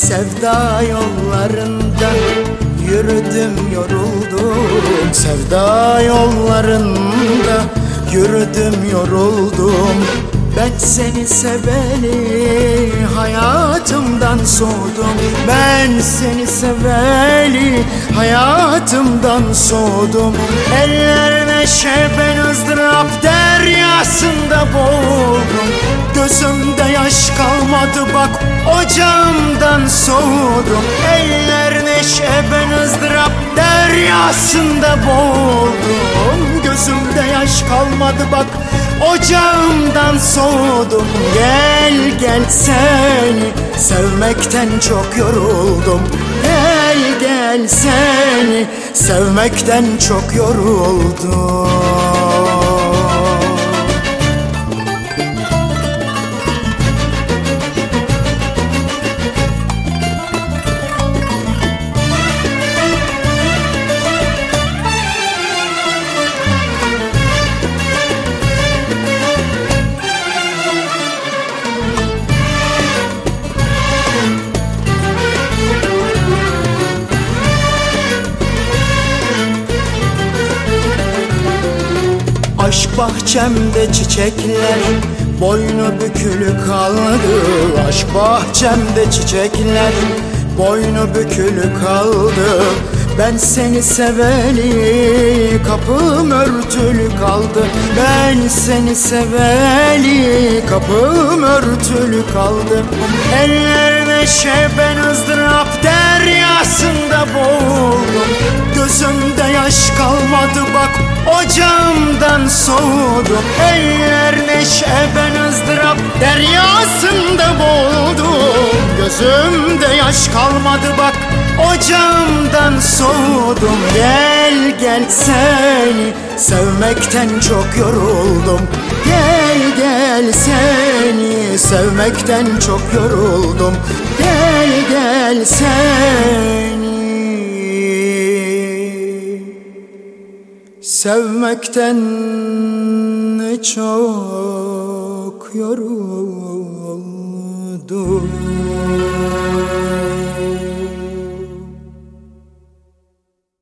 Sevda yollarında yürüdüm yoruldum. Sevda yollarında yürüdüm yoruldum. Ben seni seveli hayatımdan soğudum. Ben seni seveli hayatımdan soğudum. Eller neşe, ben ızdırap deryasında boğuldum. Gözümde yaş kalmadı bak, ocağımdan soğudum. Eller neşe, ben ızdırap deryasında boğuldum. Gözümde yaş kalmadı bak, ocağımdan soğudum. Gel gel, seni sevmekten çok yoruldum. Gel gel, seni sevmekten çok yoruldum. Aşk bahçemde çiçekler boynu bükülü kaldı. Aşk bahçemde çiçekler boynu bükülü kaldı. Ben seni seveli kapım örtülü kaldı. Ben seni seveli kapım örtülü kaldı. Eller neşe, ben ızdırap deryasında boğuldum. Gözümde yaş kalmadı bak, ocağımdan soğudum. Eller neşe, ben ızdırap deryasında boğuldum. Gözümde yaş kalmadı bak, ocağımdan soğudum. Gel gel, seni sevmekten çok yoruldum. Gel gel, seni sevmekten çok yoruldum. Gel gel, seni sevmekten çok yoruldum.